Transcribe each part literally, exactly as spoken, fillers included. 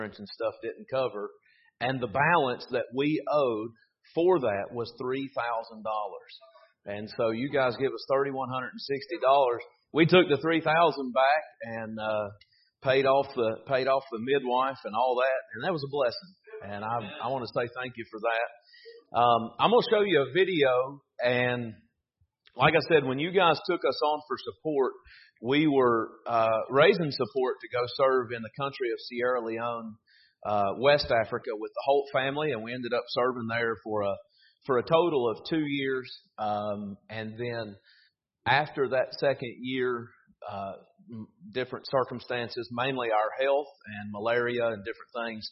and stuff didn't cover. And the balance that we owed for that was three thousand dollars. And so you guys give us three thousand one hundred sixty dollars. We took the three thousand dollars back and uh, paid off the paid off the midwife and all that, and that was a blessing. And I I want to say thank you for that. Um, I'm going to show you a video, and like I said, when you guys took us on for support, we were uh, raising support to go serve in the country of Sierra Leone, uh, West Africa, with the Holt family, and we ended up serving there for a for a total of two years. Um, and then after that second year, uh, different circumstances, mainly our health and malaria and different things,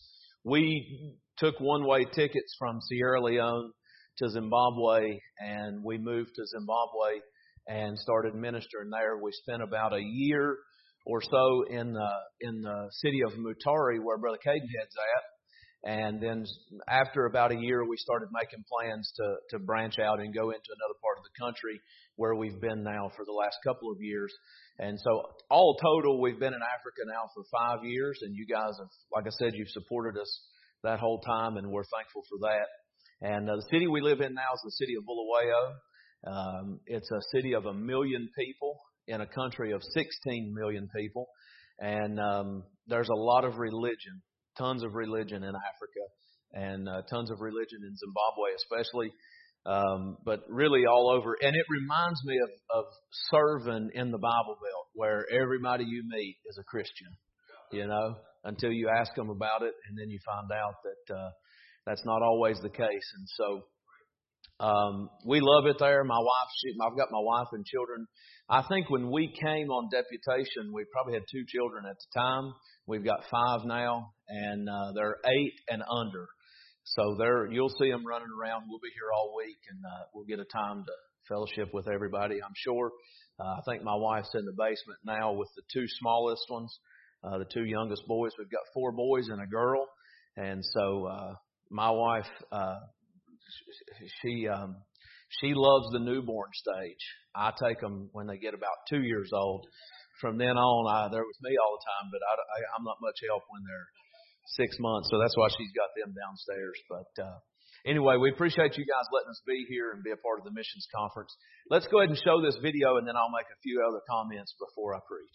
we took one-way tickets from Sierra Leone to Zimbabwe, and we moved to Zimbabwe and started ministering there. We spent about a year or so in the in the city of Mutare, where Brother Cadenhead's at. And then after about a year, we started making plans to, to branch out and go into another part of the country where we've been now for the last couple of years. And so all total, we've been in Africa now for five years. And you guys have, like I said, you've supported us that whole time, and we're thankful for that. And uh, the city we live in now is the city of Bulawayo. Um, it's a city of a million people in a country of sixteen million people. And um, there's a lot of religion. Tons of religion in Africa, and uh, tons of religion in Zimbabwe especially, um, but really all over. And it reminds me of, of serving in the Bible Belt, where everybody you meet is a Christian, you know, until you ask them about it, and then you find out that uh, that's not always the case. And so um, we love it there. My wife, she, I've got my wife and children. I think when we came on deputation, we probably had two children at the time. We've got five now, and uh, they're eight and under. So they're, you'll see them running around. We'll be here all week, and uh, we'll get a time to fellowship with everybody, I'm sure. Uh, I think my wife's in the basement now with the two smallest ones, uh, the two youngest boys. We've got four boys and a girl. And so uh, my wife, uh, she um, she loves the newborn stage. I take them when they get about two years old. From then on, I, they're with me all the time, but I, I, I'm not much help when they're six months, so that's why she's got them downstairs. But uh, anyway, we appreciate you guys letting us be here and be a part of the missions conference. Let's go ahead and show this video, and then I'll make a few other comments before I preach.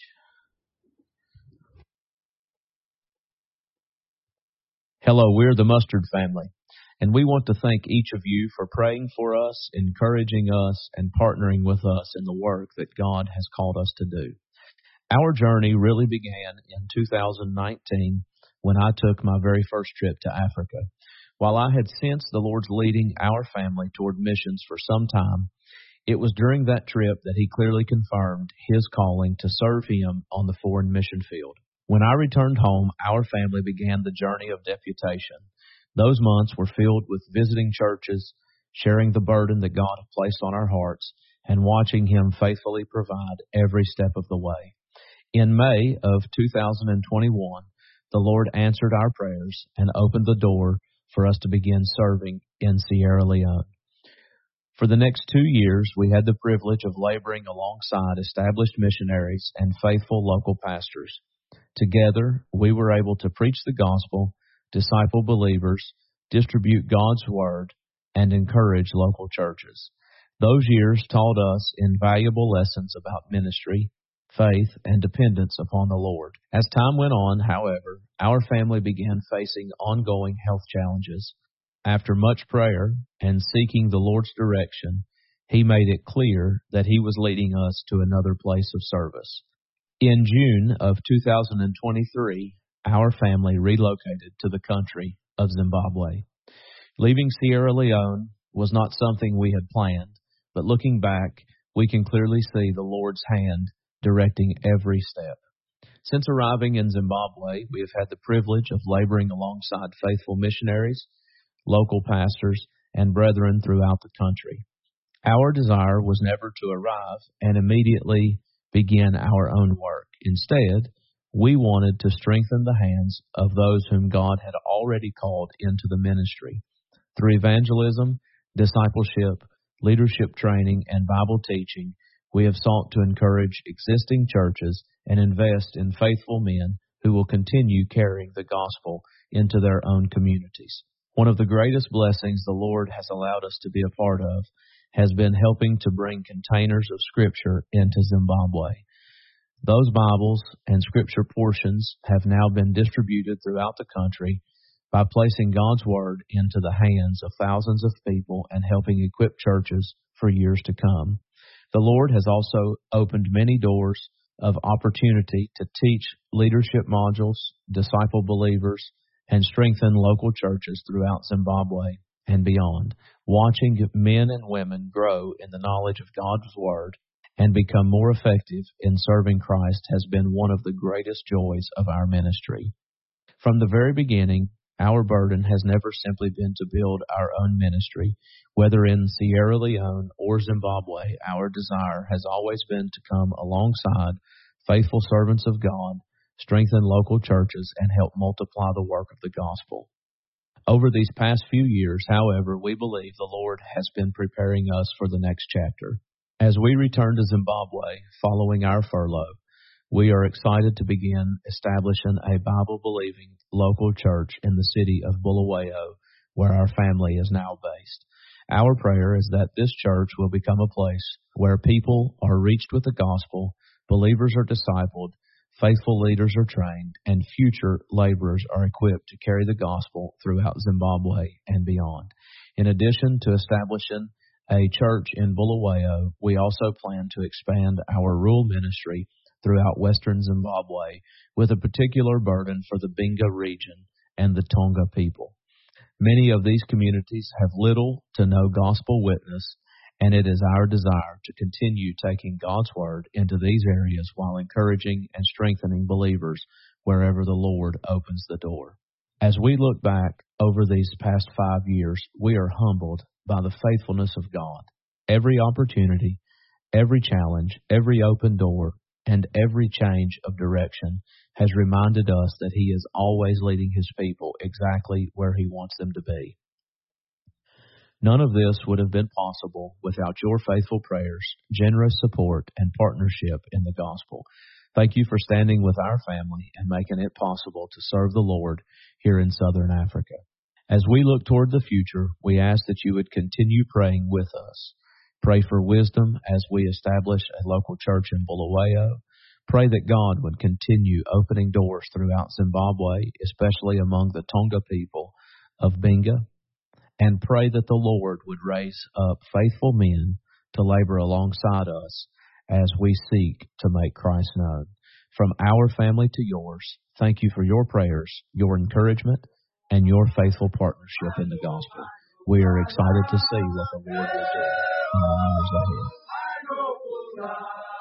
Hello, we're the Mustard family, and we want to thank each of you for praying for us, encouraging us, and partnering with us in the work that God has called us to do. Our journey really began in two thousand nineteen when I took my very first trip to Africa. While I had sensed the Lord's leading our family toward missions for some time, it was during that trip that He clearly confirmed His calling to serve Him on the foreign mission field. When I returned home, our family began the journey of deputation. Those months were filled with visiting churches, sharing the burden that God had placed on our hearts, and watching Him faithfully provide every step of the way. In May of two thousand twenty-one, the Lord answered our prayers and opened the door for us to begin serving in Sierra Leone. For the next two years, we had the privilege of laboring alongside established missionaries and faithful local pastors. Together, we were able to preach the gospel, disciple believers, distribute God's word, and encourage local churches. Those years taught us invaluable lessons about ministry, faith, and dependence upon the Lord. As time went on, however, our family began facing ongoing health challenges. After much prayer and seeking the Lord's direction, He made it clear that He was leading us to another place of service. In June of two thousand twenty-three, our family relocated to the country of Zimbabwe. Leaving Sierra Leone was not something we had planned, but looking back, we can clearly see the Lord's hand directing every step. Since arriving in Zimbabwe, we have had the privilege of laboring alongside faithful missionaries, local pastors, and brethren throughout the country. Our desire was never to arrive and immediately begin our own work. Instead, we wanted to strengthen the hands of those whom God had already called into the ministry. Through evangelism, discipleship, leadership training, and Bible teaching, we have sought to encourage existing churches and invest in faithful men who will continue carrying the gospel into their own communities. One of the greatest blessings the Lord has allowed us to be a part of has been helping to bring containers of Scripture into Zimbabwe. Those Bibles and Scripture portions have now been distributed throughout the country by placing God's Word into the hands of thousands of people and helping equip churches for years to come. The Lord has also opened many doors of opportunity to teach leadership modules, disciple believers, and strengthen local churches throughout Zimbabwe and beyond. Watching men and women grow in the knowledge of God's Word and become more effective in serving Christ has been one of the greatest joys of our ministry. From the very beginning, our burden has never simply been to build our own ministry. Whether in Sierra Leone or Zimbabwe, our desire has always been to come alongside faithful servants of God, strengthen local churches, and help multiply the work of the gospel. Over these past few years, however, we believe the Lord has been preparing us for the next chapter. As we return to Zimbabwe following our furlough, we are excited to begin establishing a Bible-believing local church in the city of Bulawayo, where our family is now based. Our prayer is that this church will become a place where people are reached with the gospel, believers are discipled, faithful leaders are trained, and future laborers are equipped to carry the gospel throughout Zimbabwe and beyond. In addition to establishing a church in Bulawayo, we also plan to expand our rural ministry throughout western Zimbabwe with a particular burden for the Binga region and the Tonga people. Many of these communities have little to no gospel witness, and it is our desire to continue taking God's Word into these areas while encouraging and strengthening believers wherever the Lord opens the door. As we look back over these past five years, we are humbled by the faithfulness of God. Every opportunity, every challenge, every open door, and every change of direction has reminded us that He is always leading His people exactly where He wants them to be. None of this would have been possible without your faithful prayers, generous support, and partnership in the gospel. Thank you for standing with our family and making it possible to serve the Lord here in Southern Africa. As we look toward the future, we ask that you would continue praying with us. Pray for wisdom as we establish a local church in Bulawayo. Pray that God would continue opening doors throughout Zimbabwe, especially among the Tonga people of Binga. And pray that the Lord would raise up faithful men to labor alongside us as we seek to make Christ known. From our family to yours, thank you for your prayers, your encouragement, and your faithful partnership in the gospel. We are excited to see what the Lord will do in the years ahead.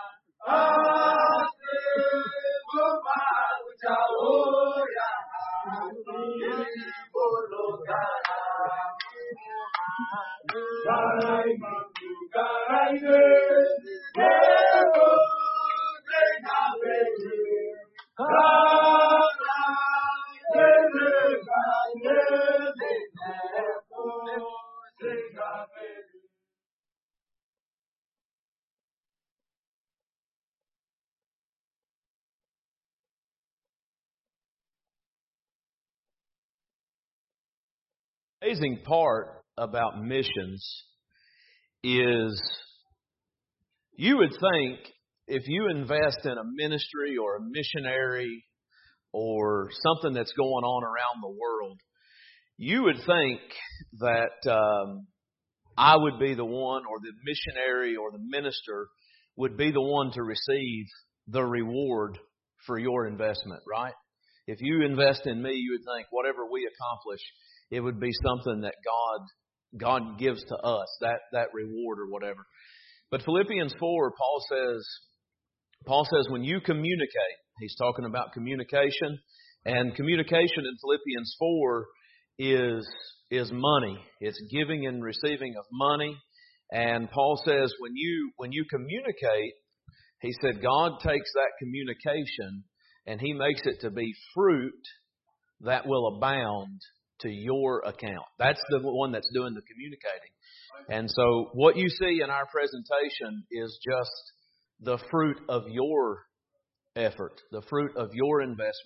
Amazing part about missions is you would think if you invest in a ministry or a missionary or something that's going on around the world, you would think that um, I would be the one, or the missionary or the minister would be the one to receive the reward for your investment, right? If you invest in me, you would think whatever we accomplish, it would be something that God God gives to us, that that reward or whatever. But Philippians four, Paul says, Paul says when you communicate, he's talking about communication, and communication in Philippians four is is money. It's giving and receiving of money. And Paul says when you when you communicate, he said God takes that communication and He makes it to be fruit that will abound to your account. That's the one that's doing the communicating. And so what you see in our presentation is just the fruit of your effort, the fruit of your investment.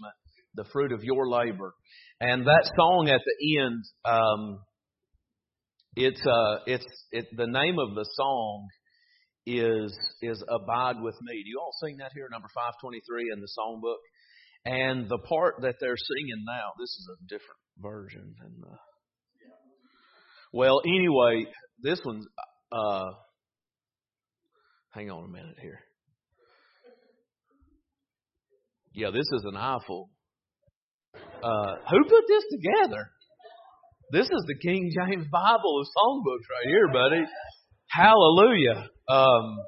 the fruit of your labor. And that song at the end, um, it's uh, it's it. The name of the song is is Abide with Me. Do you all sing that here, number five twenty-three in the songbook? And the part that they're singing now, this is a different version. And uh, well, anyway, this one's. Uh, hang on a minute here. Yeah, this is an eyeful. Uh, who put this together? This is the King James Bible of songbooks right here, buddy. Hallelujah. Um,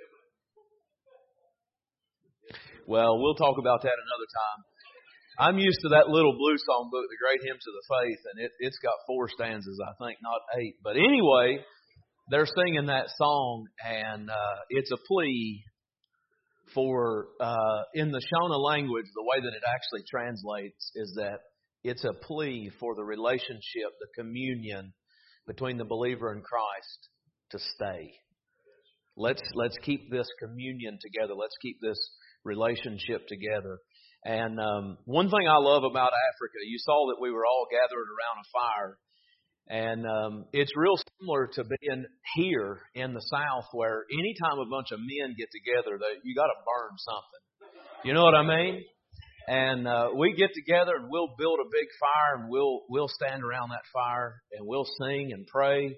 well, we'll talk about that another time. I'm used to that little blue songbook, The Great Hymns of the Faith, and it, it's got four stanzas, I think, not eight. But anyway, they're singing that song, and uh, it's a plea for, uh, in the Shona language, the way that it actually translates is that it's a plea for the relationship, the communion between the believer and Christ to stay. Let's let's keep this communion together. Let's keep this relationship together. And um, one thing I love about Africa, you saw that we were all gathered around a fire. And um, it's real similar to being here in the South, where anytime a bunch of men get together, they, you got to burn something. You know what I mean? And uh, we get together and we'll build a big fire, and we'll we'll stand around that fire and we'll sing and pray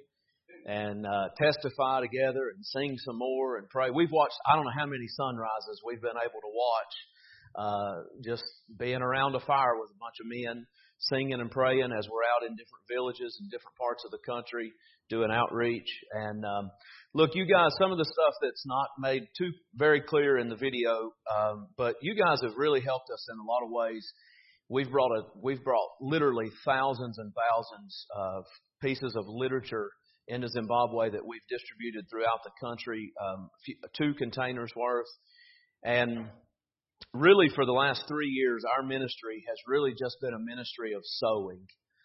and uh, testify together and sing some more and pray. We've watched I don't know how many sunrises we've been able to watch, uh, just being around a fire with a bunch of men, singing and praying as we're out in different villages and different parts of the country doing outreach. And um, look, you guys, some of the stuff that's not made too very clear in the video, um, but you guys have really helped us in a lot of ways. We've brought a we've brought literally thousands and thousands of pieces of literature into Zimbabwe that we've distributed throughout the country, um, two containers worth. And really, for the last three years, our ministry has really just been a ministry of sowing.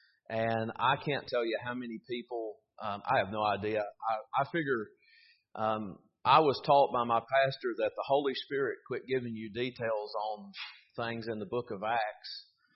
And I can't tell you how many people, um, I have no idea. I, I figure um, I was taught by my pastor that the Holy Spirit quit giving you details on things in the book of Acts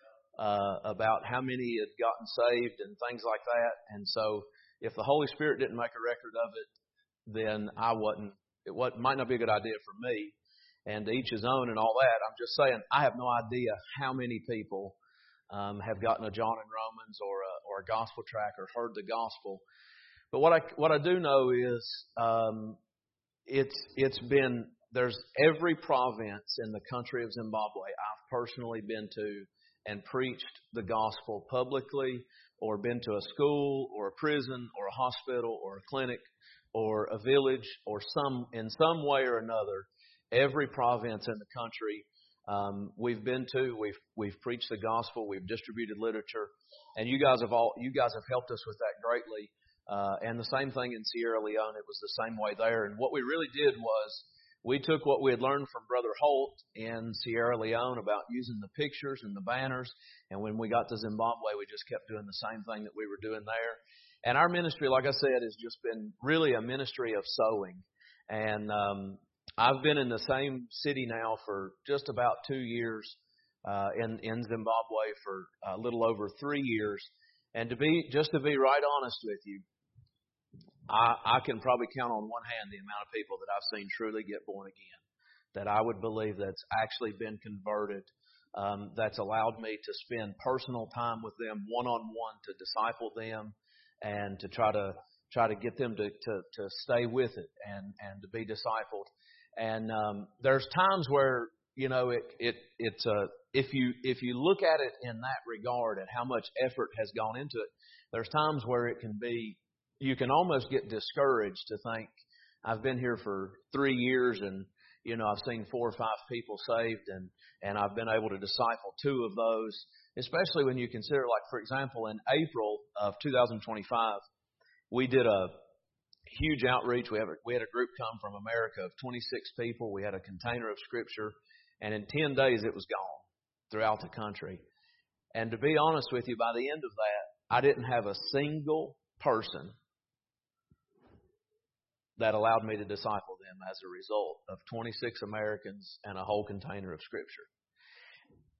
uh, about how many had gotten saved and things like that. And so if the Holy Spirit didn't make a record of it, then I wasn't, it wasn't, might not be a good idea for me. And to each his own and all that. I'm just saying, I have no idea how many people um, have gotten a John and Romans or a, or a gospel tract or heard the gospel. But what I what I do know is um, it's it's been there's every province in the country of Zimbabwe I've personally been to and preached the gospel publicly, or been to a school or a prison or a hospital or a clinic or a village or some in some way or another. Every province in the country um, we've been to, we've we've preached the gospel, we've distributed literature, and you guys have all you guys have helped us with that greatly. Uh, and the same thing in Sierra Leone, it was the same way there. And what we really did was we took what we had learned from Brother Holt in Sierra Leone about using the pictures and the banners, and when we got to Zimbabwe, we just kept doing the same thing that we were doing there. And our ministry, like I said, has just been really a ministry of sowing. And um, I've been in the same city now for just about two years, uh, in, in Zimbabwe for a little over three years. And to be, just to be right honest with you, I, I can probably count on one hand the amount of people that I've seen truly get born again, that I would believe that's actually been converted, um, that's allowed me to spend personal time with them one-on-one to disciple them and to try to try to get them to, to, to stay with it and, and to be discipled. And um, there's times where, you know, it it it's a if you if you look at it in that regard and how much effort has gone into it, there's times where it can be, you can almost get discouraged to think, I've been here for three years and, you know, I've seen four or five people saved and, and I've been able to disciple two of those, especially when you consider, like, for example, in April of two thousand twenty-five, we did a huge outreach. We have a, we had a group come from America of twenty-six people. We had a container of Scripture, and in ten days it was gone throughout the country. And to be honest with you, by the end of that, I didn't have a single person that allowed me to disciple them as a result of twenty-six Americans and a whole container of Scripture.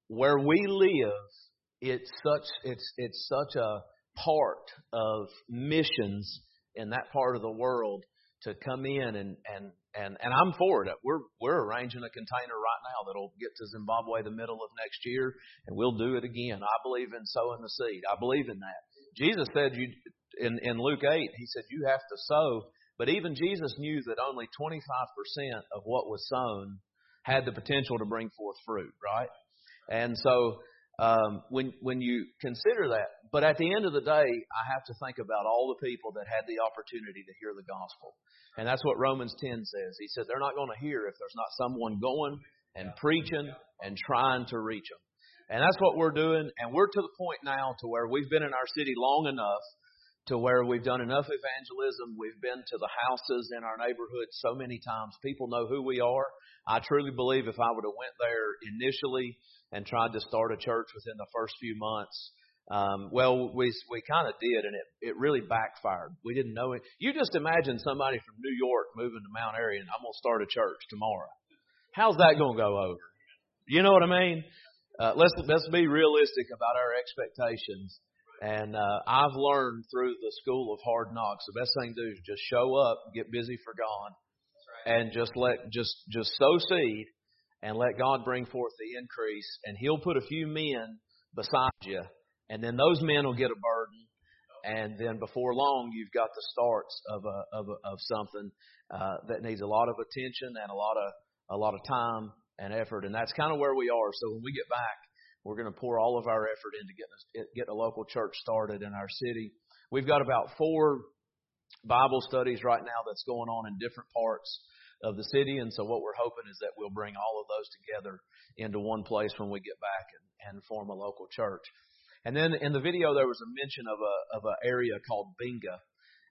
where we live, it's such it's it's such a part of missions in that part of the world to come in and and and, and I'm for it. We're we're arranging a container right now that'll get to Zimbabwe the middle of next year, and we'll do it again. I believe in sowing the seed. I believe in that. Jesus said you in in Luke eight, he said you have to sow, but even Jesus knew that only twenty-five percent of what was sown had the potential to bring forth fruit, right? And so um, when when you consider that, but at the end of the day, I have to think about all the people that had the opportunity to hear the gospel. And that's what Romans ten says. He said they're not going to hear if there's not someone going and preaching and trying to reach them. And that's what we're doing. And we're to the point now to where we've been in our city long enough to where we've done enough evangelism. We've been to the houses in our neighborhood so many times. People know who we are. I truly believe if I would have went there initially and tried to start a church within the first few months, um, well, we we kind of did, and it, it really backfired. We didn't know it. You just imagine somebody from New York moving to Mount Airy, and I'm going to start a church tomorrow. How's that going to go over? You know what I mean? Uh, let's let's be realistic about our expectations. And uh, I've learned through the school of hard knocks, the best thing to do is just show up, get busy for God, and just let just just sow seed and let God bring forth the increase. And He'll put a few men beside you, and then those men will get a burden. And then before long, you've got the starts of a of a, of something uh, that needs a lot of attention and a lot of a lot of time and effort. And that's kind of where we are. So when we get back, we're going to pour all of our effort into getting a, getting a local church started in our city. We've got about four Bible studies right now that's going on in different parts of the city. And so what we're hoping is that we'll bring all of those together into one place when we get back and, and form a local church. And then in the video, there was a mention of a of an area called Binga.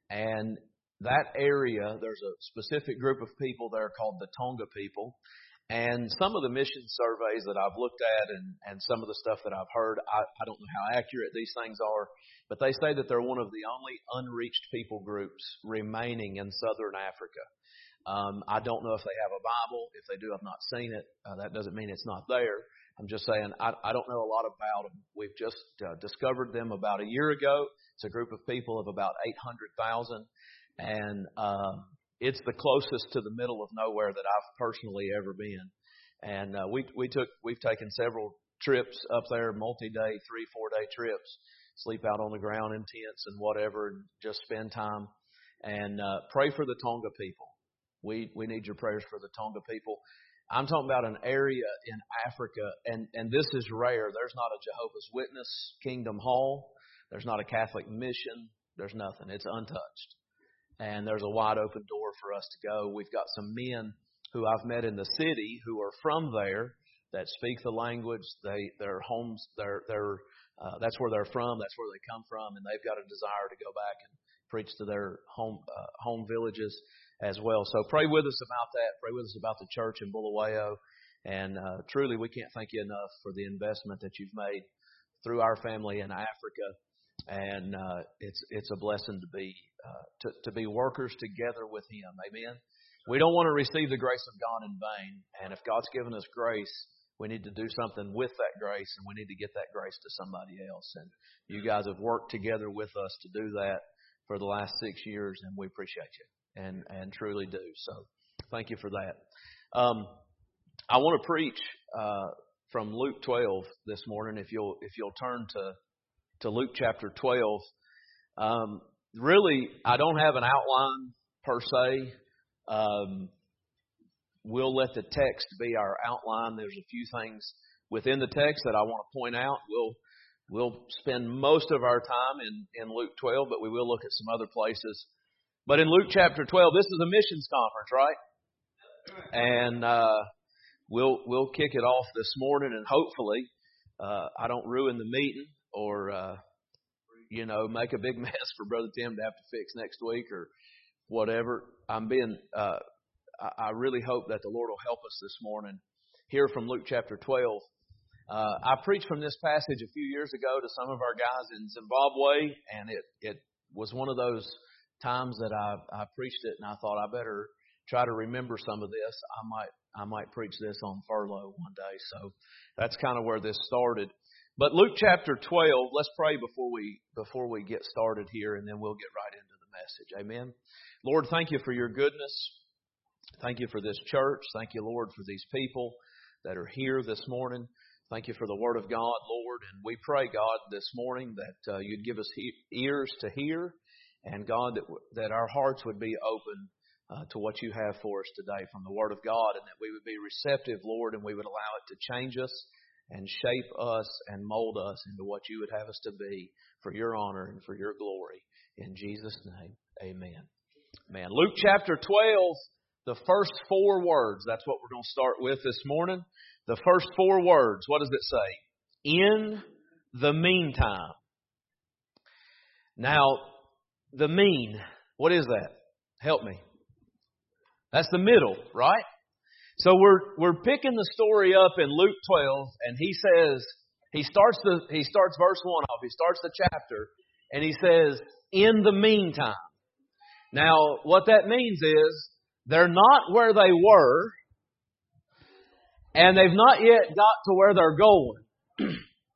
And that area, there's a specific group of people there called the Tonga people. And some of the mission surveys that I've looked at and, and some of the stuff that I've heard, I, I don't know how accurate these things are, but they say that they're one of the only unreached people groups remaining in southern Africa. Um, I don't know if they have a Bible. If they do, I've not seen it. Uh, that doesn't mean it's not there. I'm just saying I, I don't know a lot about them. We've just uh, discovered them about a year ago. It's a group of people of about eight hundred thousand. And um, it's the closest to the middle of nowhere that I've personally ever been. And uh, we we took we've taken several trips up there, multi-day, three, four-day trips, sleep out on the ground in tents and whatever, and just spend time and uh, pray for the Tonga people. We we need your prayers for the Tonga people. I'm talking about an area in Africa, and, and this is rare. There's not a Jehovah's Witness Kingdom Hall. There's not a Catholic mission. There's nothing. It's untouched. And there's a wide open door for us to go. We've got some men who I've met in the city who are from there that speak the language. They their homes, their their uh, that's where they're from. That's where they come from, and they've got a desire to go back and preach to their home uh, home villages as well. So pray with us about that. Pray with us about the church in Bulawayo. And uh, truly, we can't thank you enough for the investment that you've made through our family in Africa. And uh, it's it's a blessing to be uh, to, to be workers together with Him. Amen. We don't want to receive the grace of God in vain. And if God's given us grace, we need to do something with that grace, and we need to get that grace to somebody else. And you guys have worked together with us to do that for the last six years, and we appreciate you. And, and truly do. So thank you for that. Um, I want to preach uh, from Luke twelve this morning. If you'll if you'll turn to to Luke chapter twelve. Um, really, I don't have an outline per se. Um, we'll let the text be our outline. There's a few things within the text that I want to point out. We'll we'll spend most of our time in in Luke twelve, but we will look at some other places. But in Luke chapter twelve, this is a missions conference, right? And uh, we'll we'll kick it off this morning, and hopefully uh, I don't ruin the meeting or uh, you know make a big mess for Brother Tim to have to fix next week or whatever. I'm being uh, I really hope that the Lord will help us this morning. Here from Luke chapter twelve. Uh, I preached from this passage a few years ago to some of our guys in Zimbabwe, and it it was one of those times that I, I preached it, and I thought I better try to remember some of this. I might I might preach this on furlough one day. So that's kind of where this started. But Luke chapter twelve, let's pray before we before we get started here, and then we'll get right into the message. Amen. Lord, thank you for your goodness. Thank you for this church. Thank you, Lord, for these people that are here this morning. Thank you for the Word of God, Lord. And we pray, God, this morning that uh, you'd give us he- ears to hear, and God, that, w- that our hearts would be open uh, to what you have for us today from the Word of God, and that we would be receptive, Lord, and we would allow it to change us and shape us and mold us into what you would have us to be for your honor and for your glory. In Jesus' name, amen. Man, Luke chapter twelve, the first four words, that's what we're going to start with this morning. The first four words, what does it say? In the meantime. Now, the mean, what is that? Help me. That's the middle, right? So we're we're picking the story up in Luke twelve, and he says, he starts the he starts verse one off, he starts the chapter, and he says, in the meantime. Now, what that means is, they're not where they were, and they've not yet got to where they're going.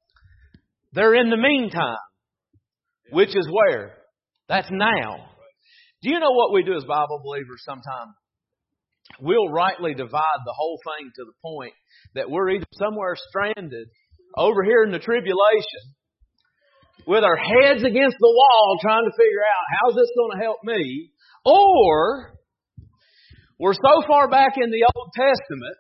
They're in the meantime, which is where? That's now. Do you know what we do as Bible believers sometimes? We'll rightly divide the whole thing to the point that we're either somewhere stranded over here in the tribulation with our heads against the wall trying to figure out how's this going to help me, or we're so far back in the Old Testament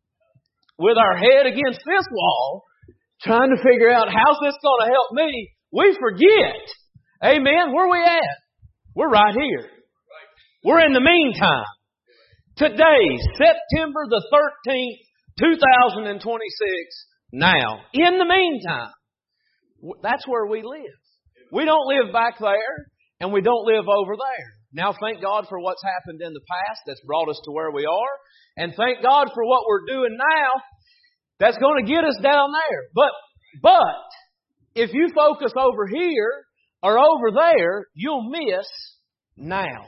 with our head against this wall trying to figure out how's this going to help me, we forget. Amen. Where are we at? We're right here. We're in the meantime. Today, September the thirteenth, two thousand twenty-six, now. In the meantime, that's where we live. We don't live back there, and we don't live over there. Now, thank God for what's happened in the past that's brought us to where we are. And thank God for what we're doing now that's going to get us down there. But, but, if you focus over here or over there, you'll miss now.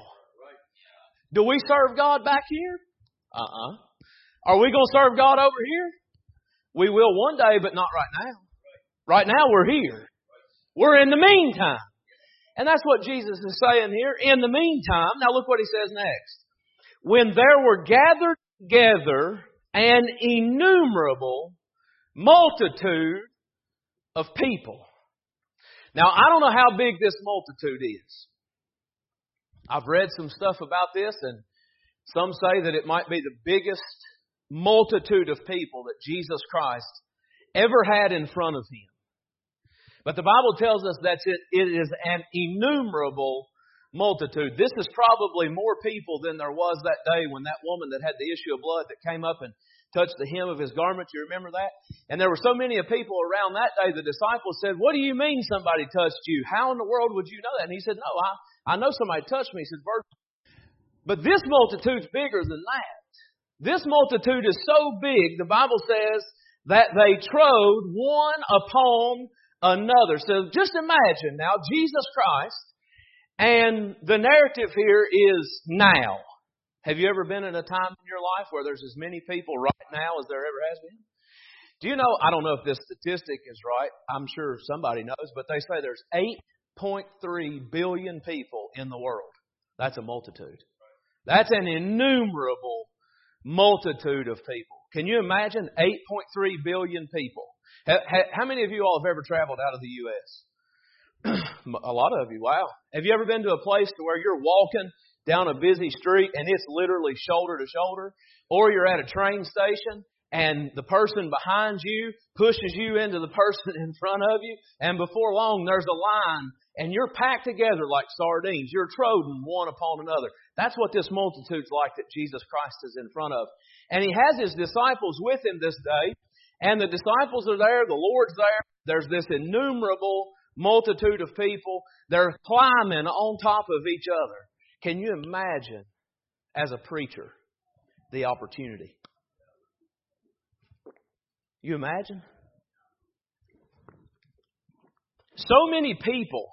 Do we serve God back here? Uh-uh. Are we going to serve God over here? We will one day, but not right now. Right now we're here. We're in the meantime. And that's what Jesus is saying here. In the meantime, now look what he says next. When there were gathered together an innumerable multitude of people. Now, I don't know how big this multitude is. I've read some stuff about this, and some say that it might be the biggest multitude of people that Jesus Christ ever had in front of Him. But the Bible tells us that it, it is an innumerable multitude. This is probably more people than there was that day when that woman that had the issue of blood that came up and touched the hem of His garment. You remember that? And there were so many people around that day, the disciples said, what do you mean somebody touched you? How in the world would you know that? And He said, no, I, I know somebody touched me. He said, but this multitude's bigger than that. This multitude is so big, the Bible says, that they trode one upon another. So just imagine now Jesus Christ, and the narrative here is now. Have you ever been in a time in your life where there's as many people right now as there ever has been? Do you know, I don't know if this statistic is right. I'm sure somebody knows, but they say there's eight point three billion people in the world. That's a multitude. That's an innumerable multitude of people. Can you imagine eight point three billion people? How many of you all have ever traveled out of the U S? A lot of you, wow. Have you ever been to a place to where you're walking down a busy street and it's literally shoulder to shoulder? Or you're at a train station and the person behind you pushes you into the person in front of you, and before long there's a line and you're packed together like sardines. You're trodden one upon another. That's what this multitude's like that Jesus Christ is in front of. And He has His disciples with Him this day. And the disciples are there, the Lord's there. There's this innumerable multitude of people. They're climbing on top of each other. Can you imagine, as a preacher, the opportunity? You imagine? So many people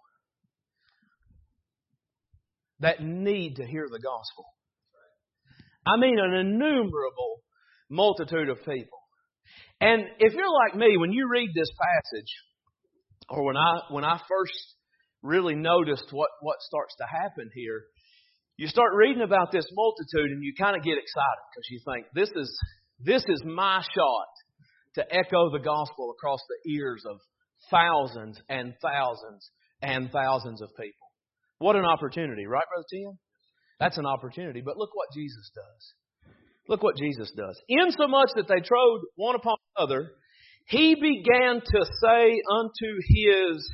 that need to hear the gospel. I mean, an innumerable multitude of people. And if you're like me, when you read this passage, or when I when I first really noticed what, what starts to happen here, you start reading about this multitude and you kind of get excited because you think, this is this is my shot to echo the gospel across the ears of thousands and thousands and thousands of people. What an opportunity, right, Brother Tim? That's an opportunity. But look what Jesus does. Look what Jesus does. Insomuch that they trode one upon another, He began to say unto His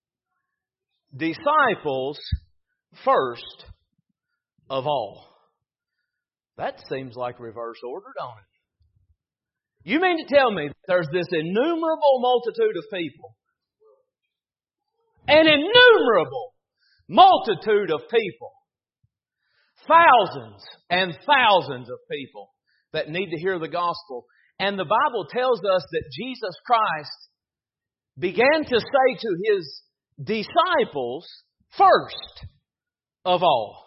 disciples first of all. That seems like reverse order, don't it? You mean to tell me that there's this innumerable multitude of people, an innumerable multitude of people, thousands and thousands of people that need to hear the gospel. And the Bible tells us that Jesus Christ began to say to His disciples first of all.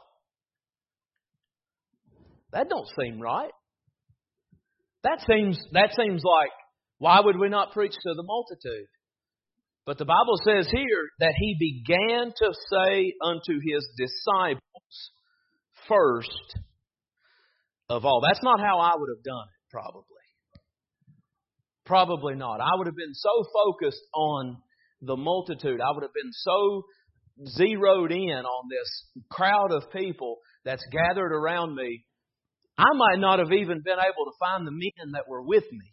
That don't seem right. That seems, that seems like, why would we not preach to the multitude? But the Bible says here that He began to say unto His disciples first of all. That's not how I would have done it, probably. Probably not. I would have been so focused on the multitude. I would have been so zeroed in on this crowd of people that's gathered around me. I might not have even been able to find the men that were with me.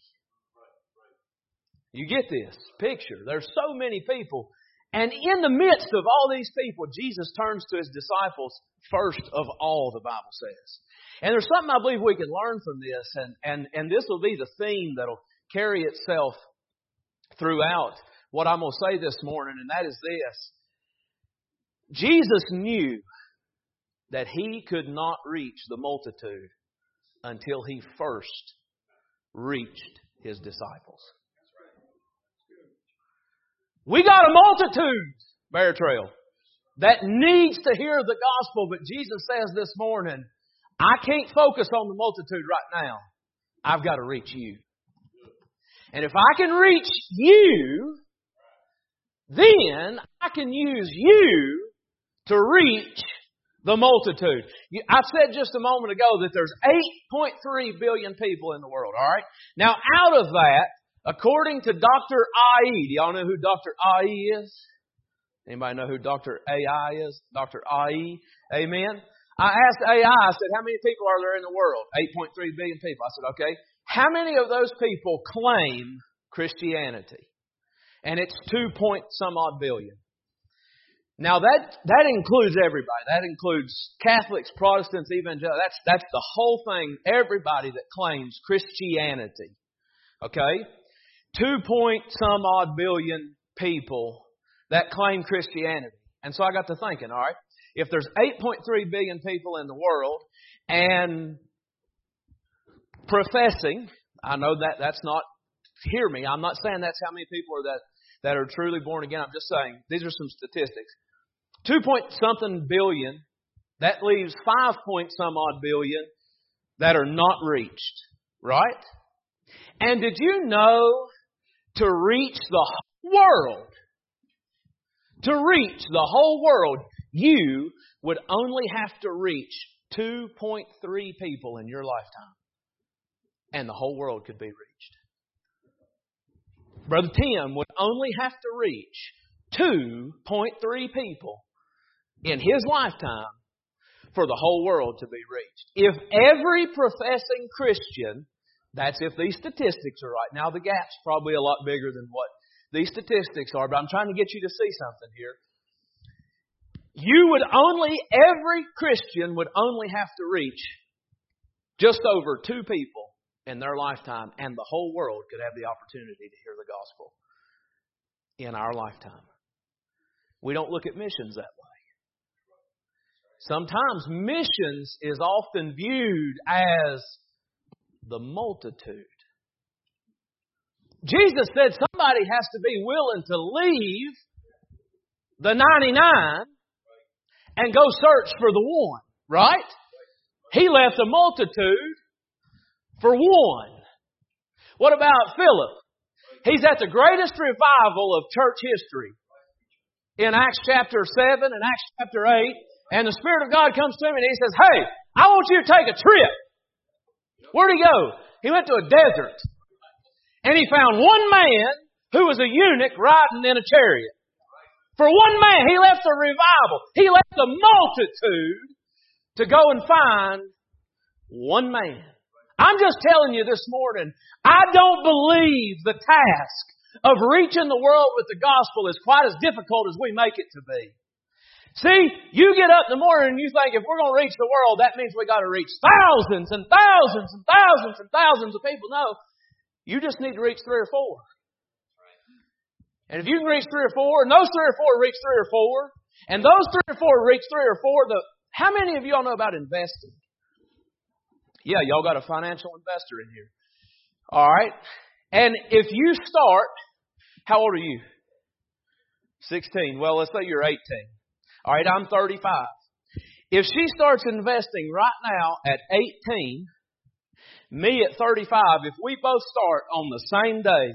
You get this picture. There's so many people. And in the midst of all these people, Jesus turns to His disciples first of all, the Bible says. And there's something I believe we can learn from this. And, and, and this will be the theme that will carry itself throughout what I'm going to say this morning. And that is this. Jesus knew that He could not reach the multitude until He first reached His disciples. We got a multitude, Bear Trail, that needs to hear the gospel, but Jesus says this morning, I can't focus on the multitude right now. I've got to reach you. And if I can reach you, then I can use you to reach the multitude. I said just a moment ago that there's eight point three billion people in the world, all right? Now, out of that, according to Doctor I E, do y'all know who Doctor I E is? Anybody know who Doctor A I is? Doctor I E? Amen? I asked A I, I said, how many people are there in the world? eight point three billion people. I said, okay. How many of those people claim Christianity? And it's two point some odd billion. Now that that includes everybody. That includes Catholics, Protestants, evangelicals. That's that's the whole thing. Everybody that claims Christianity. Okay? Two point some odd billion people that claim Christianity. And so I got to thinking, all right, if there's eight point three billion people in the world and professing, I know that that's not, hear me, I'm not saying that's how many people are that, that are truly born again. I'm just saying, these are some statistics. Two point something billion, that leaves five point some odd billion that are not reached, right? And did you know to reach the whole world, to reach the whole world, you would only have to reach two point three people in your lifetime. And the whole world could be reached. Brother Tim would only have to reach two point three people in his lifetime for the whole world to be reached. If every professing Christian, that's if these statistics are right. Now the gap's probably a lot bigger than what these statistics are, but I'm trying to get you to see something here. You would only, every Christian would only have to reach just over two people in their lifetime, and the whole world could have the opportunity to hear the gospel in our lifetime. We don't look at missions that way. Sometimes missions is often viewed as the multitude. Jesus said somebody has to be willing to leave the ninety-nine and go search for the one, right? He left a multitude for one. What about Philip? He's at the greatest revival of church history in Acts chapter seven and Acts chapter eight. And the Spirit of God comes to him and He says, hey, I want you to take a trip. Where'd he go? He went to a desert. And he found one man who was a eunuch riding in a chariot. For one man, he left the revival. He left the multitude to go and find one man. I'm just telling you this morning, I don't believe the task of reaching the world with the gospel is quite as difficult as we make it to be. See, you get up in the morning and you think if we're going to reach the world, that means we got to reach thousands and thousands and thousands and thousands of people. No, you just need to reach three or four. And if you can reach three or four, and those three or four reach three or four, and those three or four reach three or four, the, how many of y'all know about investing? Yeah, y'all got a financial investor in here. All right. And if you start, how old are you? sixteen. Well, let's say you're eighteen. All right, I'm thirty-five. If she starts investing right now at eighteen, me at thirty-five, if we both start on the same day,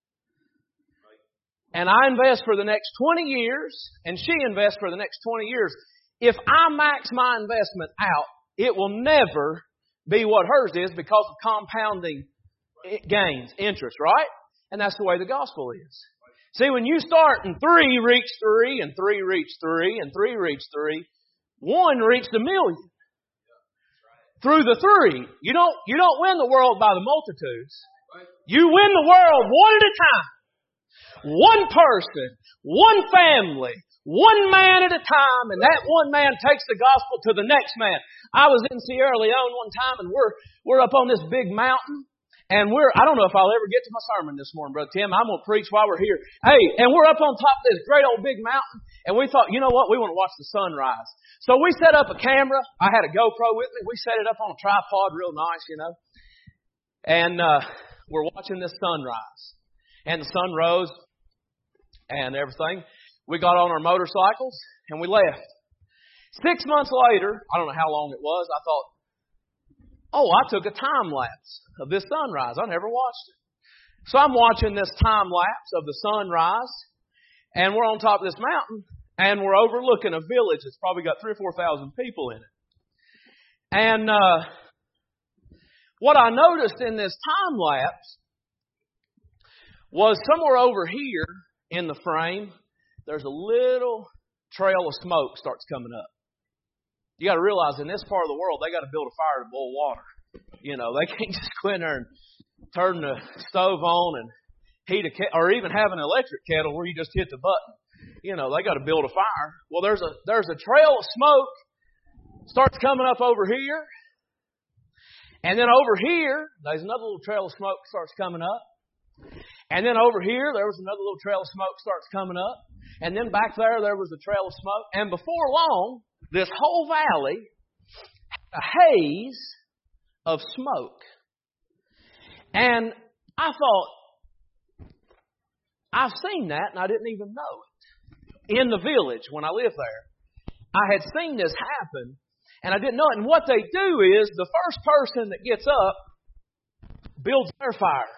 and I invest for the next twenty years, and she invests for the next twenty years, if I max my investment out, it will never be what hers is because of compounding gains, interest, right? And that's the way the gospel is. See, when you start and three reach three, and three reach three, and three reach three, one reached a million. Through the three. You don't, you don't win the world by the multitudes. You win the world one at a time. One person, one family, one man at a time, and that one man takes the gospel to the next man. I was in Sierra Leone one time, and we're, we're up on this big mountain. And we're, I don't know if I'll ever get to my sermon this morning, Brother Tim. I'm going to preach while we're here. Hey, and we're up on top of this great old big mountain. And we thought, you know what? We want to watch the sunrise. So we set up a camera. I had a GoPro with me. We set it up on a tripod real nice, you know. And uh, we're watching this sunrise. And the sun rose and everything. We got on our motorcycles and we left. Six months later, I don't know how long it was, I thought, oh, I took a time lapse of this sunrise. I never watched it. So I'm watching this time lapse of the sunrise, and we're on top of this mountain, and we're overlooking a village that's probably got three or four thousand people in it. And uh, what I noticed in this time lapse was somewhere over here in the frame, there's a little trail of smoke starts coming up. You got to realize in this part of the world, they got to build a fire to boil water. You know, they can't just go in there and turn the stove on and heat a kettle, or even have an electric kettle where you just hit the button. You know, they got to build a fire. Well, there's a there's a trail of smoke starts coming up over here, and then over here there's another little trail of smoke starts coming up, and then over here there was another little trail of smoke starts coming up, and then back there there was a trail of smoke, and before long, this whole valley had a haze of smoke. And I thought, I've seen that and I didn't even know it. In the village when I lived there, I had seen this happen and I didn't know it. And what they do is the first person that gets up builds their fire.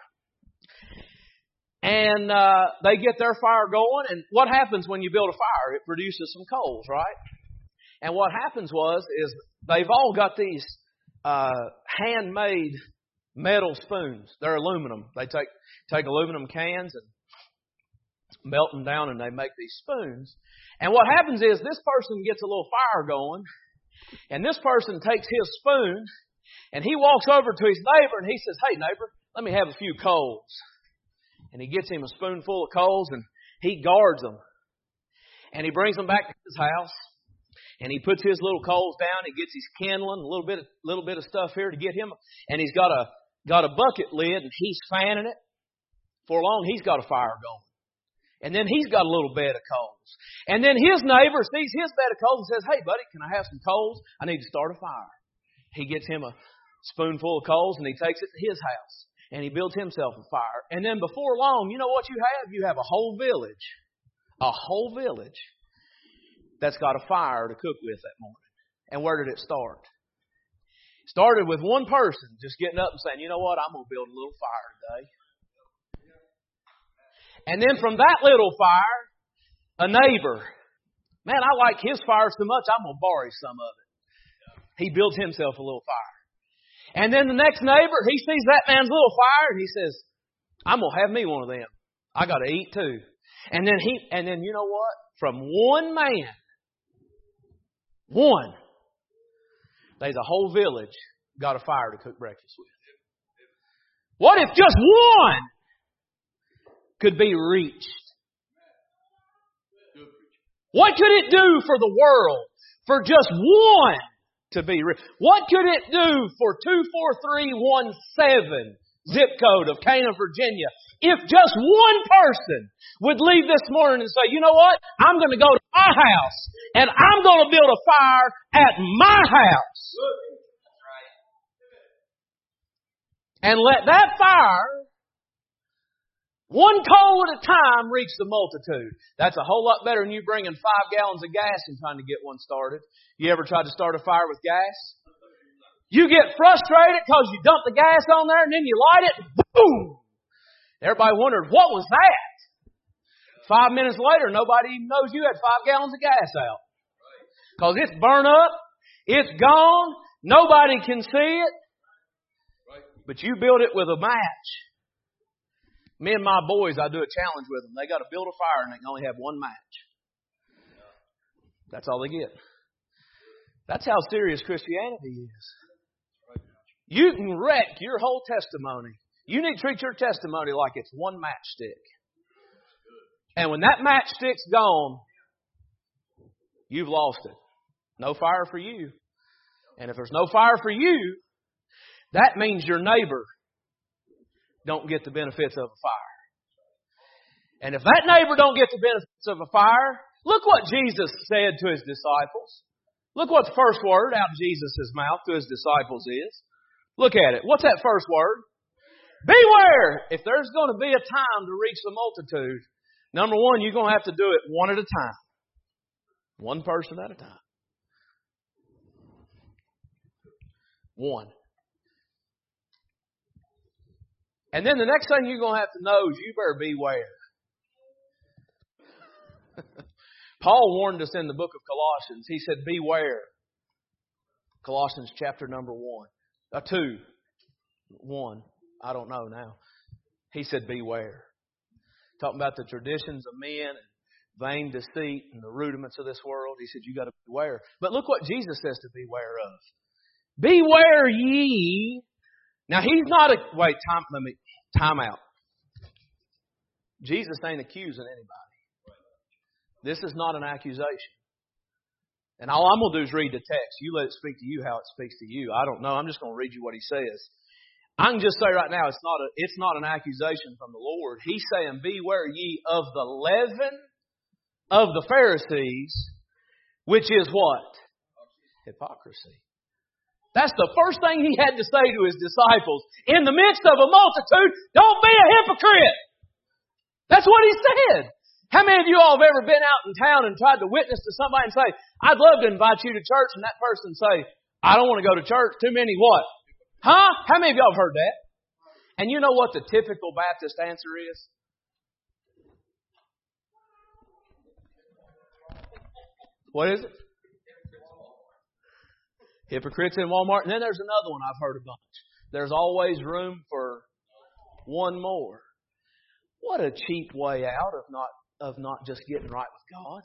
And uh, they get their fire going. And what happens when you build a fire? It produces some coals, right? And what happens was, is they've all got these uh, handmade metal spoons. They're aluminum. They take take aluminum cans and melt them down and they make these spoons. And what happens is this person gets a little fire going and this person takes his spoon and he walks over to his neighbor and he says, hey neighbor, let me have a few coals. And he gets him a spoonful of coals and he guards them. And he brings them back to his house. And he puts his little coals down. He gets his kindling, a little bit, of, little bit of stuff here to get him. And he's got a got a bucket lid, and he's fanning it. For long, he's got a fire going. And then he's got a little bed of coals. And then his neighbor sees his bed of coals and says, "Hey, buddy, can I have some coals? I need to start a fire." He gets him a spoonful of coals, and he takes it to his house, and he builds himself a fire. And then before long, you know what you have? You have a whole village, a whole village. That's got a fire to cook with that morning. And where did it start? Started with one person just getting up and saying, you know what, I'm going to build a little fire today. And then from that little fire, a neighbor, man, I like his fire so much, I'm going to borrow some of it. He builds himself a little fire. And then the next neighbor, he sees that man's little fire and he says, I'm going to have me one of them. I got to eat too. And then he, and then you know what? From one man, one, there's a whole village got a fire to cook breakfast with. What if just one could be reached? What could it do for the world for just one to be reached? What could it do for two four three one seven zip code of Cana, Virginia, if just one person would leave this morning and say, you know what? I'm going to go to my house and I'm going to build a fire at my house. And let that fire, one coal at a time, reach the multitude. That's a whole lot better than you bringing five gallons of gas and trying to get one started. You ever tried to start a fire with gas? You get frustrated because you dump the gas on there and then you light it. Boom! Everybody wondered, what was that? Five minutes later, nobody even knows you had five gallons of gas out. Because it's burnt up. It's gone. Nobody can see it. But you build it with a match. Me and my boys, I do a challenge with them. They got to build a fire and they can only have one match. That's all they get. That's how serious Christianity is. You can wreck your whole testimony. You need to treat your testimony like it's one matchstick. And when that matchstick's gone, you've lost it. No fire for you. And if there's no fire for you, that means your neighbor don't get the benefits of a fire. And if that neighbor don't get the benefits of a fire, look what Jesus said to His disciples. Look what the first word out of Jesus' mouth to His disciples is. Look at it. What's that first word? Beware! If there's going to be a time to reach the multitude, number one, you're going to have to do it one at a time. One person at a time. One. And then the next thing you're going to have to know is you better beware. Paul warned us in the book of Colossians. He said, beware. Colossians chapter number one. Uh, two. One. I don't know now. He said, beware. Talking about the traditions of men and vain deceit and the rudiments of this world. He said, you got to beware. But look what Jesus says to beware of. Beware ye. Now he's not a, wait, time, let me, time out. Jesus ain't accusing anybody. This is not an accusation. And all I'm going to do is read the text. You let it speak to you how it speaks to you. I don't know. I'm just going to read you what He says. I can just say right now, it's not a, it's not an accusation from the Lord. He's saying, beware ye of the leaven of the Pharisees, which is what? Hypocrisy. That's the first thing He had to say to His disciples. In the midst of a multitude, don't be a hypocrite. That's what He said. How many of you all have ever been out in town and tried to witness to somebody and say, I'd love to invite you to church, and that person say, I don't want to go to church. Too many what? Huh? How many of y'all have heard that? And you know what the typical Baptist answer is? What is it? Hypocrites in Walmart. And then there's another one I've heard a bunch. There's always room for one more. What a cheap way out of not of not just getting right with God.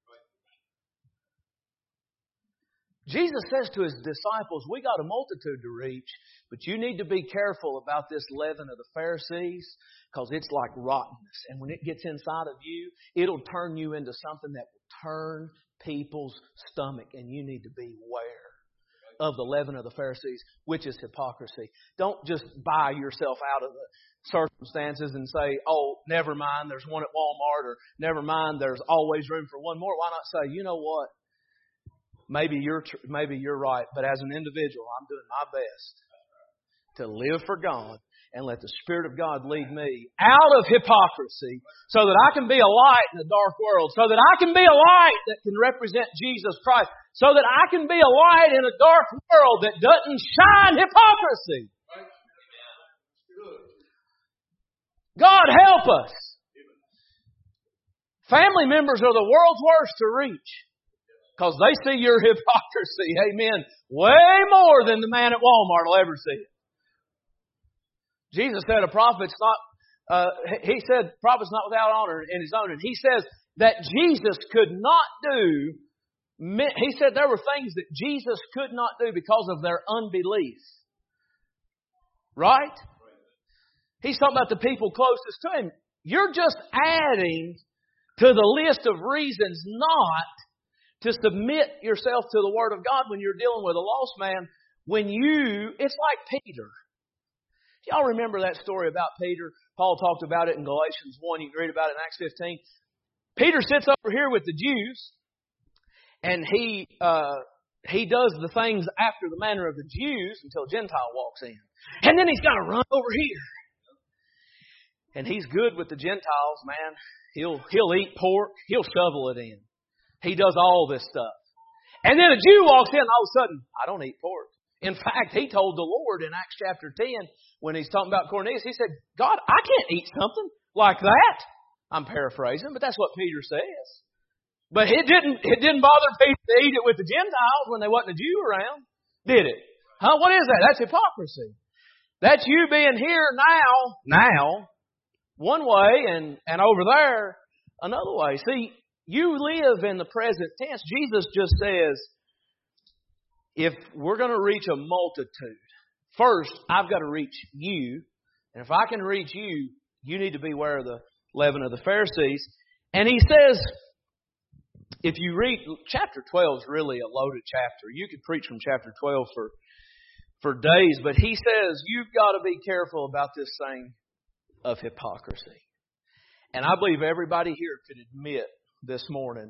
Jesus says to His disciples, we got a multitude to reach, but you need to be careful about this leaven of the Pharisees because it's like rottenness. And when it gets inside of you, it'll turn you into something that will turn people's stomach. And you need to beware of the leaven of the Pharisees, which is hypocrisy. Don't just buy yourself out of the circumstances and say, oh, never mind, there's one at Walmart, or never mind, there's always room for one more. Why not say, you know what? Maybe you're maybe you're right, but as an individual, I'm doing my best to live for God and let the Spirit of God lead me out of hypocrisy so that I can be a light in a dark world, so that I can be a light that can represent Jesus Christ, so that I can be a light in a dark world that doesn't shine hypocrisy. God help us. Family members are the world's worst to reach because they see your hypocrisy, amen, way more than the man at Walmart will ever see it. Jesus said a prophet's not, uh, he said prophet's not without honor in his own. And he says that Jesus could not do, he said there were things that Jesus could not do because of their unbelief. Right? He's talking about the people closest to him. You're just adding to the list of reasons not to submit yourself to the Word of God when you're dealing with a lost man. When you, it's like Peter. Y'all remember that story about Peter? Paul talked about it in Galatians one. You can read about it in Acts fifteen. Peter sits over here with the Jews, and he uh, he does the things after the manner of the Jews until a Gentile walks in. And then he's got to run over here. And he's good with the Gentiles, man. He'll he'll eat pork. He'll shovel it in. He does all this stuff. And then a Jew walks in, and all of a sudden, I don't eat pork. In fact, he told the Lord in Acts chapter ten, when he's talking about Cornelius, he said, God, I can't eat something like that. I'm paraphrasing, but that's what Peter says. But it didn't it didn't bother Peter to eat it with the Gentiles when there wasn't a Jew around, did it? Huh? What is that? That's hypocrisy. That's you being here now, now, one way, and, and over there, another way. See, you live in the present tense. Jesus just says, if we're going to reach a multitude, first, I've got to reach you. And if I can reach you, you need to beware of the leaven of the Pharisees. And he says, if you read, chapter twelve is really a loaded chapter. You could preach from chapter twelve for, for days. But he says, you've got to be careful about this thing of hypocrisy. And I believe everybody here could admit this morning,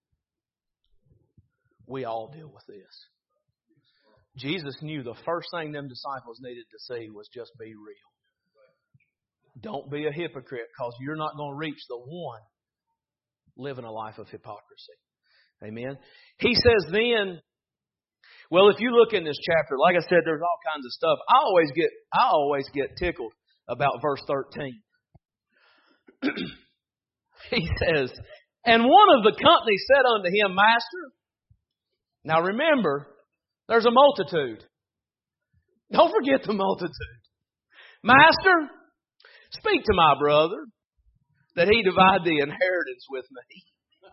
we all deal with this. Jesus knew the first thing them disciples needed to see was just be real. Don't be a hypocrite, because you're not going to reach the one living a life of hypocrisy. Amen. He says then, well, if you look in this chapter, like I said, there's all kinds of stuff. I always get, I always get tickled about verse thirteen. He says, and one of the company said unto him, Master. Now remember, there's a multitude. Don't forget the multitude. Master, speak to my brother that he divide the inheritance with me.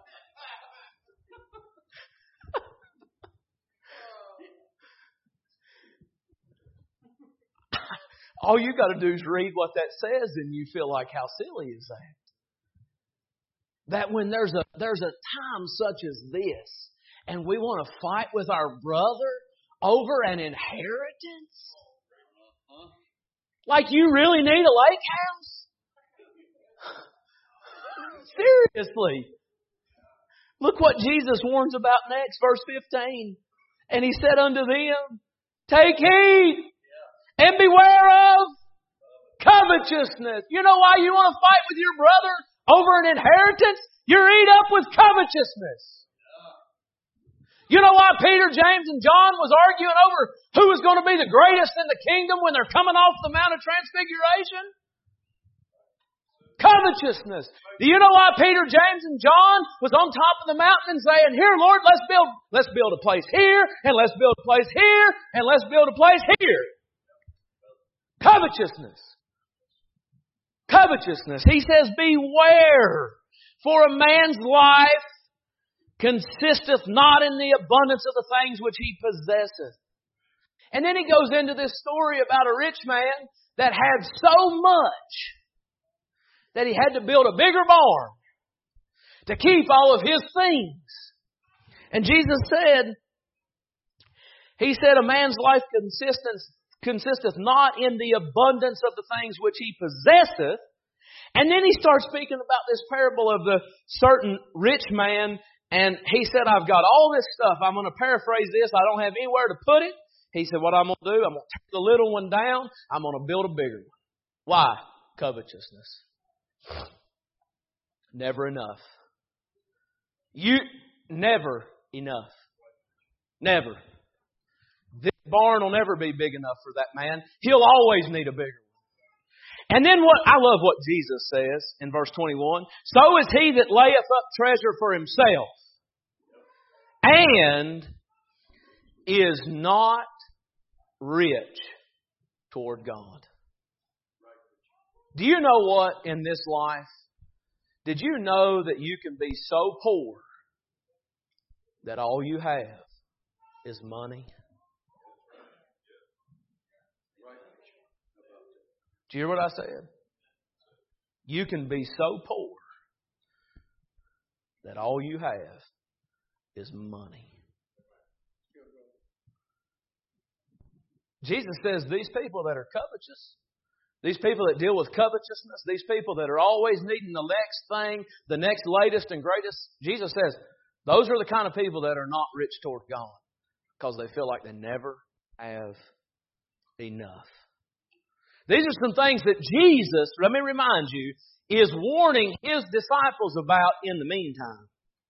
All you got to do is read what that says, and you feel like, how silly is that? That when there's a there's a time such as this, and we want to fight with our brother over an inheritance? Like you really need a lake house? Seriously. Look what Jesus warns about next, verse fifteen. And he said unto them, take heed and beware of covetousness. You know why you want to fight with your brother over an inheritance? You're eat up with covetousness. You know why Peter, James, and John was arguing over who was going to be the greatest in the kingdom when they're coming off the Mount of Transfiguration? Covetousness. Do you know why Peter, James, and John was on top of the mountain and saying, here, Lord, let's build, let's build a place here, and let's build a place here, and let's build a place here? Covetousness. Covetousness. He says, beware, for a man's life consisteth not in the abundance of the things which he possesseth. And then he goes into this story about a rich man that had so much that he had to build a bigger barn to keep all of his things. And Jesus said, He said, a man's life consisteth, consisteth not in the abundance of the things which he possesseth. And then he starts speaking about this parable of the certain rich man. And he said, I've got all this stuff. I'm going to paraphrase this. I don't have anywhere to put it. He said, what I'm going to do, I'm going to take the little one down. I'm going to build a bigger one. Why? Covetousness. Never enough. You never enough. Never. This barn will never be big enough for that man. He'll always need a bigger one. And then what I love what Jesus says in verse twenty-one. So is he that layeth up treasure for himself and is not rich toward God. Do you know what in this life? Did you know that you can be so poor that all you have is money? Do you hear what I said? You can be so poor that all you have is money. Jesus says these people that are covetous, these people that deal with covetousness, these people that are always needing the next thing, the next latest and greatest, Jesus says those are the kind of people that are not rich toward God because they feel like they never have enough. These are some things that Jesus, let me remind you, is warning His disciples about in the meantime.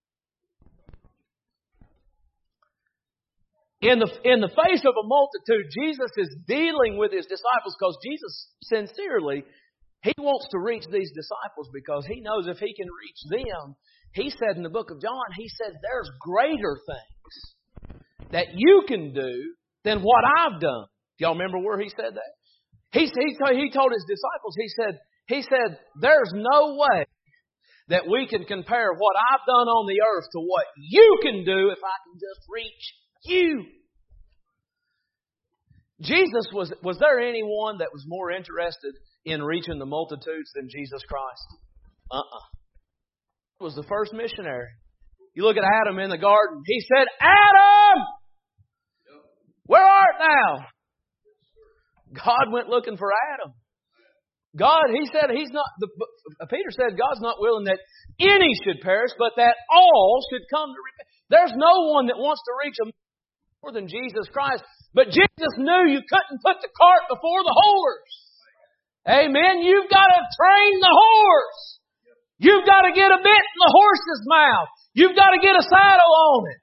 In the, in the face of a multitude, Jesus is dealing with His disciples because Jesus, sincerely, He wants to reach these disciples because He knows if He can reach them, He said in the book of John, He said there's greater things that you can do than what I've done. Do y'all remember where He said that? He, he, he told His disciples, He said, He said, there's no way that we can compare what I've done on the earth to what you can do if I can just reach you. Jesus, was, was there anyone that was more interested in reaching the multitudes than Jesus Christ? Uh-uh. He was the first missionary. You look at Adam in the garden. He said, Adam! Where art thou? God went looking for Adam. God, He said, He's not, the, Peter said, God's not willing that any should perish, but that all should come to repentance. There's no one that wants to reach them more than Jesus Christ. But Jesus knew you couldn't put the cart before the horse. Amen. You've got to train the horse. You've got to get a bit in the horse's mouth. You've got to get a saddle on it.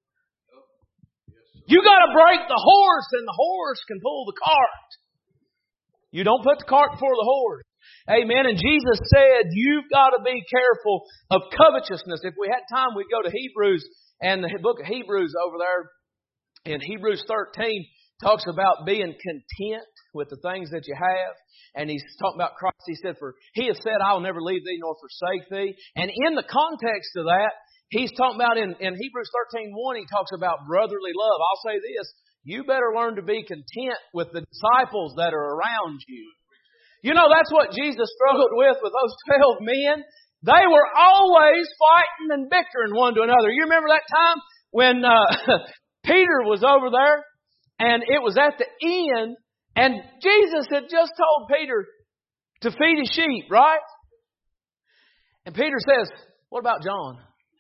You've got to break the horse and the horse can pull the cart. You don't put the cart before the horse. Amen. And Jesus said, you've got to be careful of covetousness. If we had time, we'd go to Hebrews, and the book of Hebrews over there in Hebrews thirteen talks about being content with the things that you have. And he's talking about Christ. He said, for He has said, I will never leave thee nor forsake thee. And in the context of that, he's talking about in, in Hebrews thirteen one, he talks about brotherly love. I'll say this, you better learn to be content with the disciples that are around you. You know, that's what Jesus struggled with with those twelve men. They were always fighting and bickering one to another. You remember that time when uh, Peter was over there and it was at the end and Jesus had just told Peter to feed his sheep, right? And Peter says, what about John?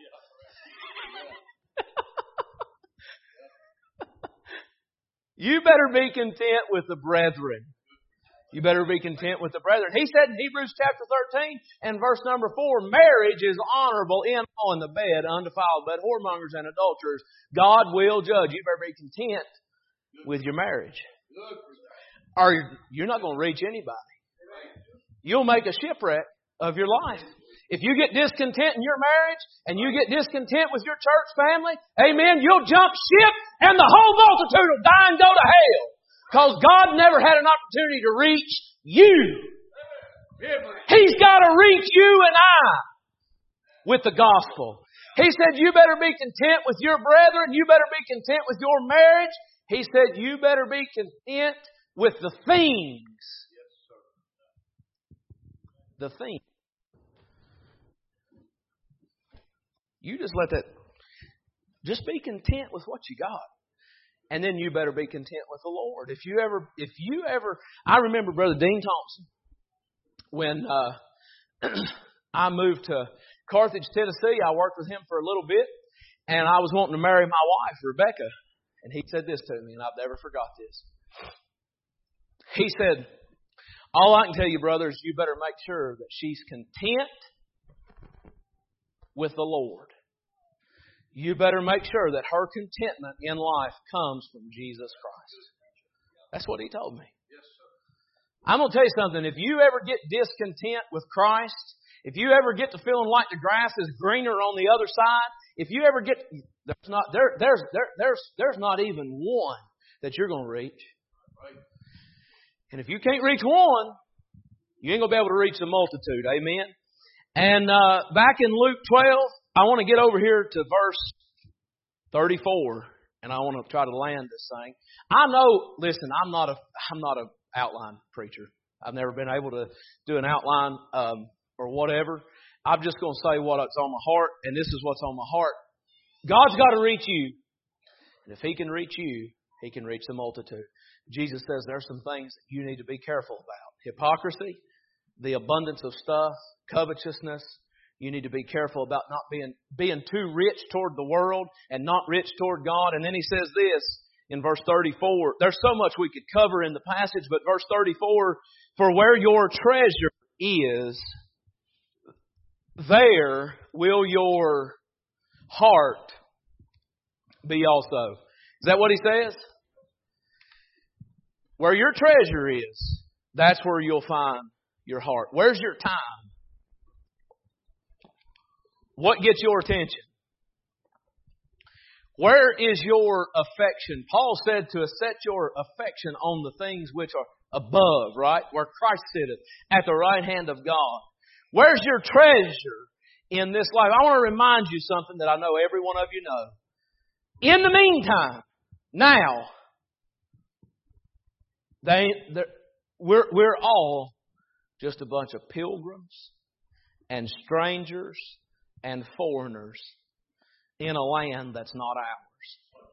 You better be content with the brethren. You better be content with the brethren. He said in Hebrews chapter thirteen and verse number four, marriage is honorable in all in the bed, undefiled, but whoremongers and adulterers, God will judge. You better be content with your marriage. Or you're not going to reach anybody. You'll make a shipwreck of your life. If you get discontent in your marriage and you get discontent with your church family, amen, you'll jump ship and the whole multitude will die and go to hell. Because God never had an opportunity to reach you. He's got to reach you and I with the gospel. He said, you better be content with your brethren. You better be content with your marriage. He said, you better be content with the things. The things. You just let that, just be content with what you got. And then you better be content with the Lord. If you ever, if you ever, I remember Brother Dean Thompson when uh, I moved to Carthage, Tennessee. I worked with him for a little bit, and I was wanting to marry my wife, Rebecca. And he said this to me, and I've never forgot this. He said, All I can tell you, brother, is you better make sure that she's content with the Lord. You better make sure that her contentment in life comes from Jesus Christ. That's what He told me. I'm going to tell you something. If you ever get discontent with Christ, if you ever get to feeling like the grass is greener on the other side, if you ever get, there's not, there, there's, there, there's, there's not even one that you're going to reach. And if you can't reach one, you ain't going to be able to reach the multitude. Amen. And, uh, back in Luke twelve, I want to get over here to verse thirty-four, and I want to try to land this thing. I know, listen, I'm not a, I'm not a outline preacher. I've never been able to do an outline, um, or whatever. I'm just going to say what's on my heart, and this is what's on my heart. God's got to reach you. And if He can reach you, He can reach the multitude. Jesus says there's some things that you need to be careful about. Hypocrisy, the abundance of stuff, covetousness. You need to be careful about not being, being too rich toward the world and not rich toward God. And then He says this in verse thirty-four. There's so much we could cover in the passage, but verse thirty-four, for where your treasure is, there will your heart be also. Is that what He says? Where your treasure is, that's where you'll find your heart. Where's your time? What gets your attention? Where is your affection? Paul said to set your affection on the things which are above, right? Where Christ sitteth at the right hand of God. Where's your treasure in this life? I want to remind you something that I know every one of you know. In the meantime, now, they, we're, we're all just a bunch of pilgrims and strangers and foreigners in a land that's not ours.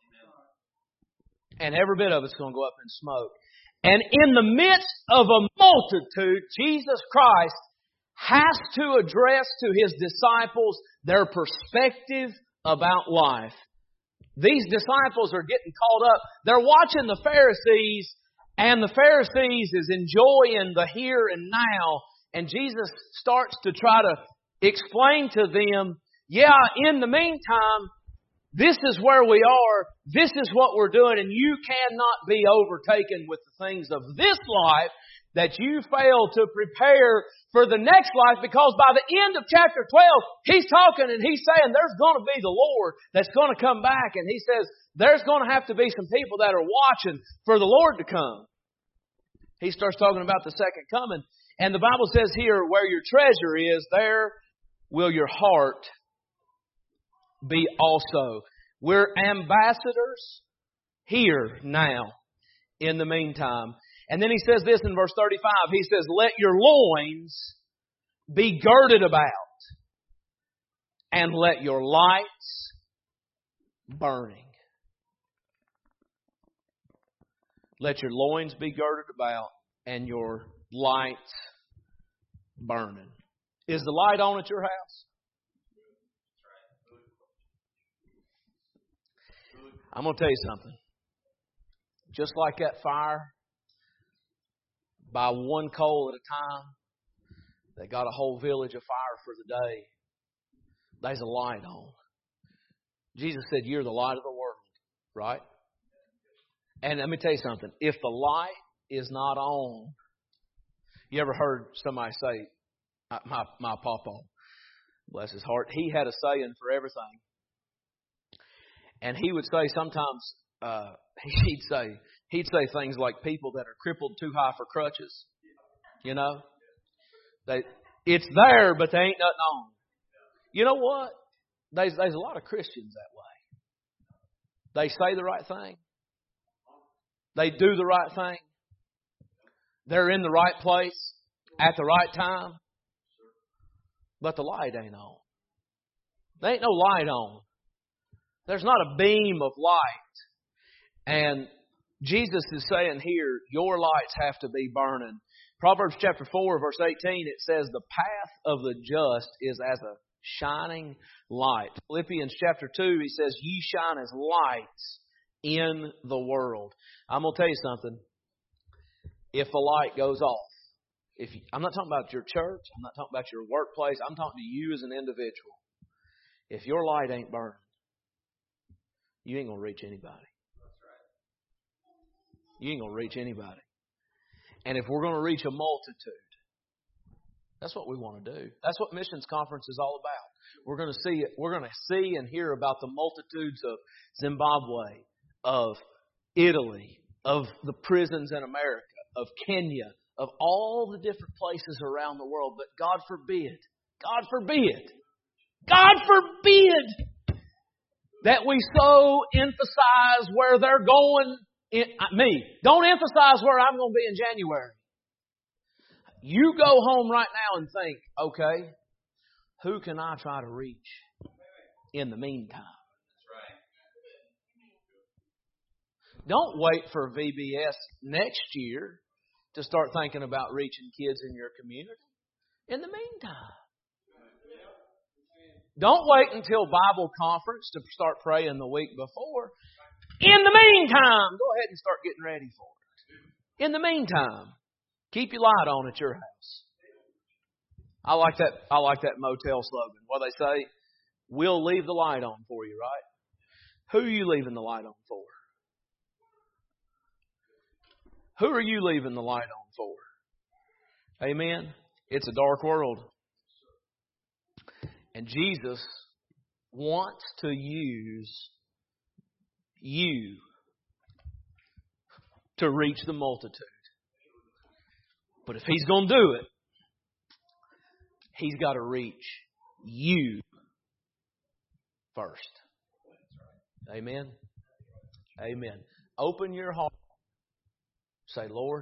And every bit of it's going to go up in smoke. And in the midst of a multitude, Jesus Christ has to address to His disciples their perspective about life. These disciples are getting caught up. They're watching the Pharisees, and the Pharisees is enjoying the here and now. And Jesus starts to try to explain to them, yeah, in the meantime, this is where we are. This is what we're doing. And you cannot be overtaken with the things of this life that you fail to prepare for the next life, because by the end of chapter twelve, He's talking and He's saying there's going to be the Lord that's going to come back. And He says there's going to have to be some people that are watching for the Lord to come. He starts talking about the second coming. And the Bible says here, where your treasure is, there will your heart be also. We're ambassadors here now in the meantime. And then He says this in verse thirty-five. He says, let your loins be girded about, and let your lights burning. Let your loins be girded about, and your lights burning. Is the light on at your house? I'm going to tell you something. Just like that fire, by one coal at a time, they got a whole village afire for the day. There's a light on. Jesus said, you're the light of the world, right? And let me tell you something. If the light is not on, you ever heard somebody say, my, my papa, bless his heart, he had a saying for everything. And he would say sometimes, uh, he'd say, he'd say things like people that are crippled too high for crutches. You know? They, it's there, but they ain't nothing on. You know what? There's, there's a lot of Christians that way. They say the right thing. They do the right thing. They're in the right place at the right time. But the light ain't on. There ain't no light on. There's not a beam of light. And Jesus is saying here, your lights have to be burning. Proverbs chapter four, verse eighteen, it says, the path of the just is as a shining light. Philippians chapter two, he says, ye shine as lights in the world. I'm going to tell you something. If the light goes off, If you, I'm not talking about your church. I'm not talking about your workplace. I'm talking to you as an individual. If your light ain't burning, you ain't going to reach anybody. You ain't going to reach anybody. And if we're going to reach a multitude, that's what we want to do. That's what Missions Conference is all about. We're going to see it. We're going to see and hear about the multitudes of Zimbabwe, of Italy, of the prisons in America, of Kenya, of all the different places around the world. But God forbid, God forbid, God forbid that we so emphasize where they're going. In, me, don't emphasize where I'm going to be in January. You go home right now and think, okay, who can I try to reach in the meantime? Don't wait for V B S next year to start thinking about reaching kids in your community. In the meantime. Don't wait until Bible conference to start praying the week before. In the meantime, go ahead and start getting ready for it. In the meantime, keep your light on at your house. I like that. I like that motel slogan. What they say, we'll leave the light on for you, right? Who are you leaving the light on for? Who are you leaving the light on for? Amen. It's a dark world. And Jesus wants to use you to reach the multitude. But if He's going to do it, He's got to reach you first. Amen. Amen. Open your heart. Say, Lord,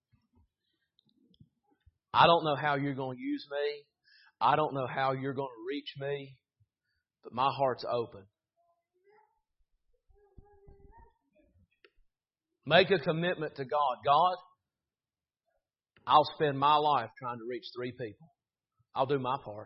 I don't know how you're going to use me. I don't know how you're going to reach me. But my heart's open. Make a commitment to God. God, I'll spend my life trying to reach three people. I'll do my part.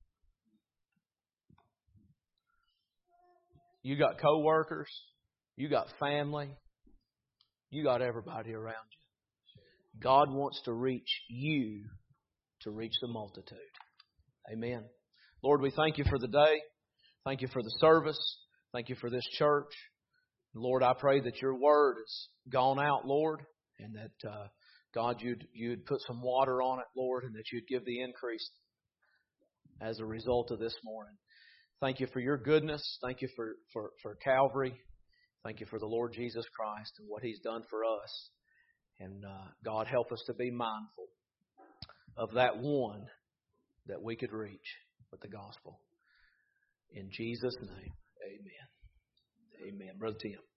You got co-workers. You got family. You got everybody around you. God wants to reach you to reach the multitude. Amen. Lord, we thank you for the day. Thank you for the service. Thank you for this church. Lord, I pray that your word has gone out, Lord, and that, uh, God, you'd, you'd put some water on it, Lord, and that you'd give the increase as a result of this morning. Thank you for your goodness. Thank you for, for, for Calvary. Thank you for the Lord Jesus Christ and what He's done for us. And uh, God, help us to be mindful of that one that we could reach with the gospel. In Jesus' name, amen. Amen. Brother Tim.